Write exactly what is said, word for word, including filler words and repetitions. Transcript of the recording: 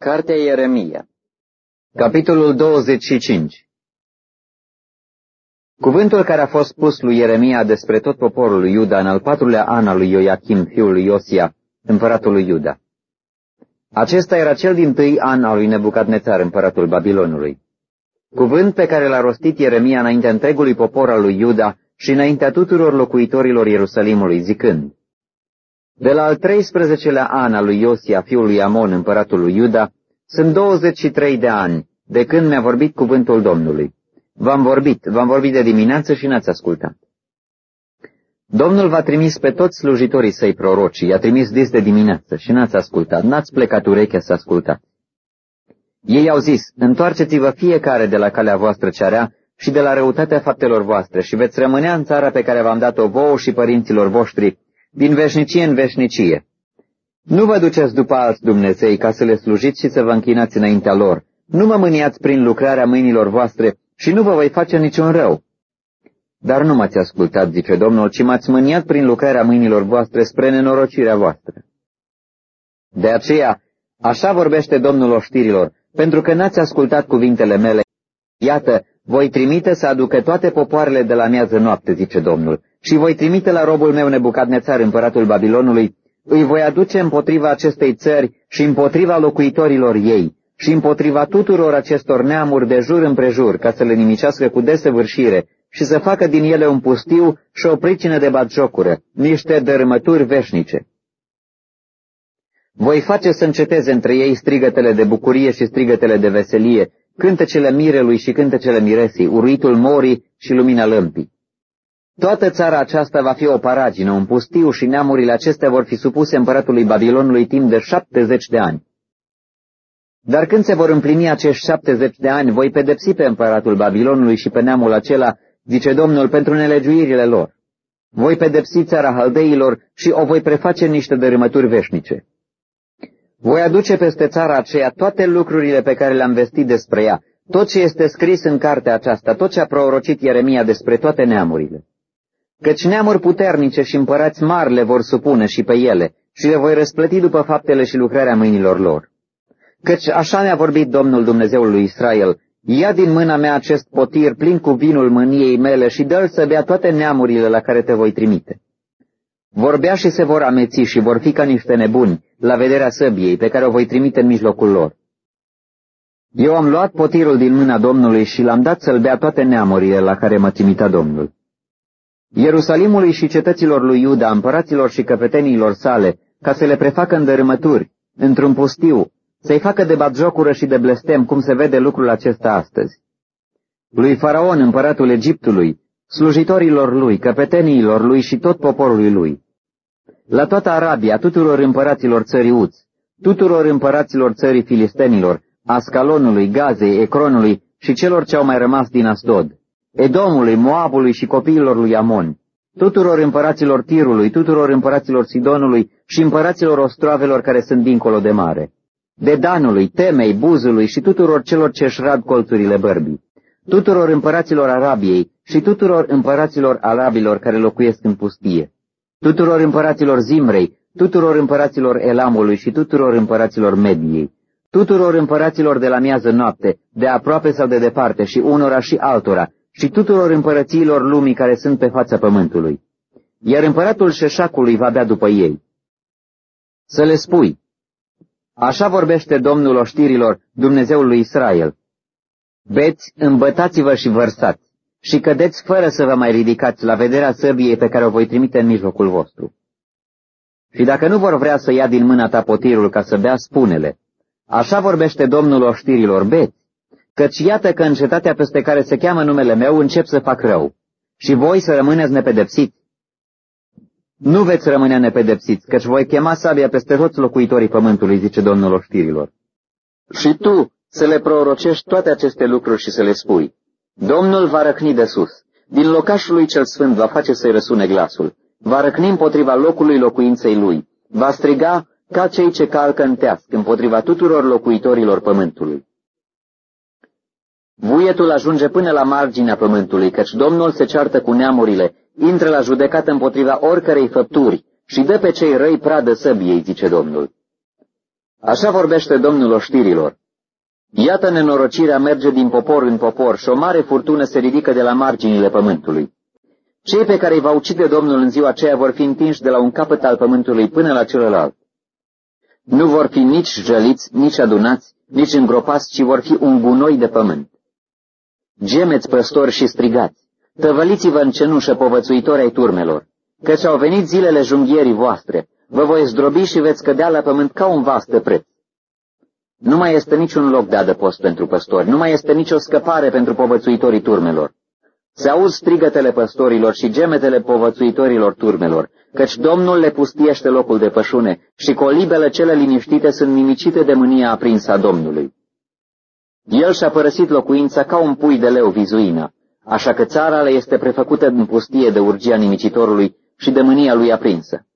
Cartea Ieremia, capitolul douăzeci și cinci. Cuvântul care a fost spus lui Ieremia despre tot poporul lui Iuda în al patrulea an al lui Ioachim, fiul lui Iosia, împăratul lui Iuda. Acesta era cel dintâi an al lui Nebucadnețar, împăratul Babilonului. Cuvânt pe care l-a rostit Ieremia înaintea întregului popor al lui Iuda și înaintea tuturor locuitorilor Ierusalimului, zicând: De la al treisprezecelea an al lui Iosia, fiul lui Amon, împăratul lui Iuda, sunt douăzeci și trei de ani de când mi-a vorbit cuvântul Domnului. V-am vorbit, v-am vorbit de dimineață și n-ați ascultat. Domnul v-a trimis pe toți slujitorii săi proroci, i-a trimis dis de dimineață și n-ați ascultat, n-ați plecat urechea să ascultați. Ei au zis: întoarceți-vă fiecare de la calea voastră cea rea și de la răutatea faptelor voastre și veți rămânea în țara pe care v-am dat-o vouă și părinților voștri, din veșnicie în veșnicie. Nu vă duceți după alți Dumnezei ca să le slujiți și să vă închinați înaintea lor. Nu mă mâniați prin lucrarea mâinilor voastre și nu vă voi face niciun rău. Dar nu m-ați ascultat, zice Domnul, ci m-ați mâniat prin lucrarea mâinilor voastre spre nenorocirea voastră. De aceea, așa vorbește Domnul oștirilor, pentru că n-ați ascultat cuvintele mele. Iată, voi trimite să aducă toate popoarele de la miază noapte, zice Domnul, și voi trimite la robul meu Nebucadnețar, împăratul Babilonului, îi voi aduce împotriva acestei țări și împotriva locuitorilor ei și împotriva tuturor acestor neamuri de jur împrejur, ca să le nimicească cu desăvârșire și să facă din ele un pustiu și o pricină de batjocură, niște dărâmături veșnice. Voi face să înceteze între ei strigătele de bucurie și strigătele de veselie, cântecele mirelui și cântecele miresii, uruitul morii și lumina lămpii. Toată țara aceasta va fi o paragină, un pustiu și neamurile acestea vor fi supuse împăratului Babilonului timp de șaptezeci de ani. Dar când se vor împlini acești șaptezeci de ani, voi pedepsi pe împăratul Babilonului și pe neamul acela, zice Domnul, pentru nelegiuirile lor. Voi pedepsi țara haldeilor și o voi preface în niște dărâmături veșnice. Voi aduce peste țara aceea toate lucrurile pe care le-am vestit despre ea, tot ce este scris în cartea aceasta, tot ce a prorocit Ieremia despre toate neamurile. Căci neamuri puternice și împărați mari le vor supune și pe ele, și le voi răsplăti după faptele și lucrarea mâinilor lor. Căci așa mi-a vorbit Domnul Dumnezeul lui Israel: ia din mâna mea acest potir plin cu vinul mâniei mele și dă-l să bea toate neamurile la care te voi trimite. Vorbea și se vor ameți și vor fi ca niște nebuni la vederea săbiei pe care o voi trimite în mijlocul lor. Eu am luat potirul din mâna Domnului și l-am dat să-l bea toate neamurile la care mă trimita Domnul. Ierusalimului și cetăților lui Iuda, împăraților și căpetenilor sale, ca să le prefacă în dărâmături, într-un pustiu, să-i facă de batjocură și de blestem, cum se vede lucrul acesta astăzi. Lui Faraon, împăratul Egiptului, slujitorilor lui, căpeteniilor lui și tot poporului lui. La toată Arabia, tuturor împăraților țării Uț, tuturor împăraților țării Filistenilor, Ascalonului, Gazei, Ecronului și celor ce au mai rămas din Asdod, Edomului, Moabului și copiilor lui Amon, tuturor împăraților Tirului, tuturor împăraților Sidonului și împăraților ostroavelor care sunt dincolo de mare, de Danului, Temei, Buzului și tuturor celor ce își rad colțurile bărbii, tuturor împăraților Arabiei și tuturor împăraților arabilor care locuiesc în pustie, tuturor împăraților Zimrei, tuturor împăraților Elamului și tuturor împăraților Mediei, tuturor împăraților de la miază noapte, de aproape sau de departe și unora și altora, și tuturor împărățiilor lumii care sunt pe fața pământului. Iar împăratul Șeșacului va bea după ei. Să le spui: așa vorbește Domnul oștirilor, Dumnezeul lui Israel: beți, îmbătați-vă și vărsați, și cădeți fără să vă mai ridicați la vederea săbiei pe care o voi trimite în mijlocul vostru. Și dacă nu vor vrea să ia din mâna ta potirul ca să bea, spune-le: așa vorbește Domnul oștirilor, beți, căci iată că în cetatea peste care se cheamă numele meu încep să fac rău, și voi să rămâneți nepedepsiți. Nu veți rămâne nepedepsiți, căci voi chema sabia peste toți locuitorii pământului, zice Domnul oștirilor. Și tu să le prorocești toate aceste lucruri și să le spui: Domnul va răcni de sus, din locașul lui cel sfânt va face să-i răsune glasul, va răcni împotriva locului locuinței lui, va striga ca cei ce calcă în teasc împotriva tuturor locuitorilor pământului. Vuietul ajunge până la marginea pământului, căci Domnul se ceartă cu neamurile, intră la judecată împotriva oricărei făpturi și dă pe cei răi pradă săbiei, zice Domnul. Așa vorbește Domnul oștirilor. Iată, nenorocirea merge din popor în popor și o mare furtună se ridică de la marginile pământului. Cei pe care îi va ucide Domnul în ziua aceea vor fi întinși de la un capăt al pământului până la celălalt. Nu vor fi nici jăliți, nici adunați, nici îngropați, ci vor fi un gunoi de pământ. Gemeți, păstori, și strigați, tăvăliți-vă în cenușă, povățuitori ai turmelor, căci au venit zilele junghierii voastre, vă voi zdrobi și veți cădea la pământ ca un vas de preț. Nu mai este niciun loc de adăpost pentru păstori, nu mai este nicio scăpare pentru povățuitorii turmelor. Se auz strigătele păstorilor și gemetele povățuitorilor turmelor, căci Domnul le pustiește locul de pășune și colibele cele liniștite sunt nimicite de mânia aprinsă a Domnului. El și-a părăsit locuința ca un pui de leu vizuină, așa că țara le este prefăcută în pustie de urgia nimicitorului și de mânia lui aprinsă.